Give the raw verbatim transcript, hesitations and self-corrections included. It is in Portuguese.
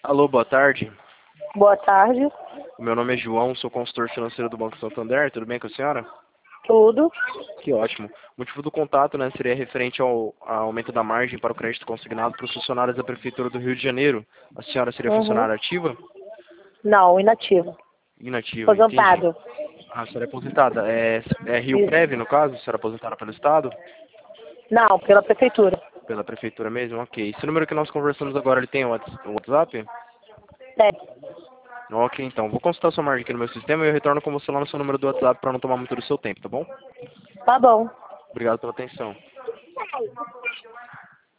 Alô, boa tarde. Boa tarde. O meu nome é João, sou consultor financeiro do Banco Santander. Tudo bem com a senhora? Tudo. Que ótimo. O motivo do contato, né, seria referente ao, ao aumento da margem para o crédito consignado para os funcionários da Prefeitura do Rio de Janeiro. A senhora seria Uhum. funcionária ativa? Não, inativo. Inativa, entendi. Aposentado. Ah, a senhora é aposentada. É, é Rio Isso. Prev, no caso? A senhora é aposentada pelo Estado? Não, pela prefeitura. Pela Prefeitura mesmo? Ok. Esse número que nós conversamos agora, ele tem o Whats- o WhatsApp? É. Ok, então. Vou consultar sua margem aqui no meu sistema e eu retorno com você lá no seu número do WhatsApp para não tomar muito do seu tempo, tá bom? Tá bom. Obrigado pela atenção.